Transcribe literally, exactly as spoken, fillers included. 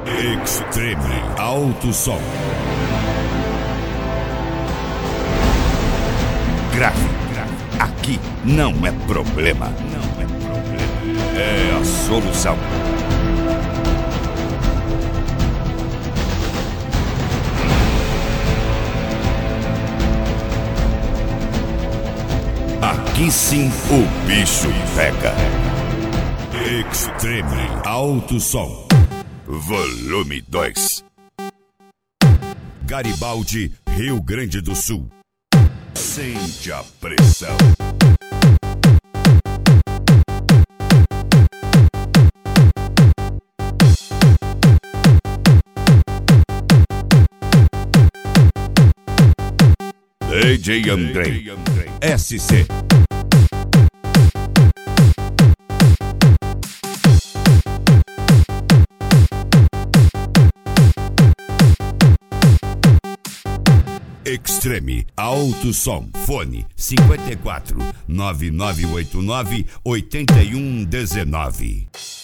Extreme Alto Som. Grave, grave. Aqui não é problema. Não é problema. É a solução. Aqui sim o bicho pega. Extreme Alto Som. Volume dois. Garibaldi, Rio Grande do Sul. Sente a pressão. D J Andrei, S C. Extreme Alto Som. Fone cinquenta e quatro, nove nove oito nove, oito um um nove.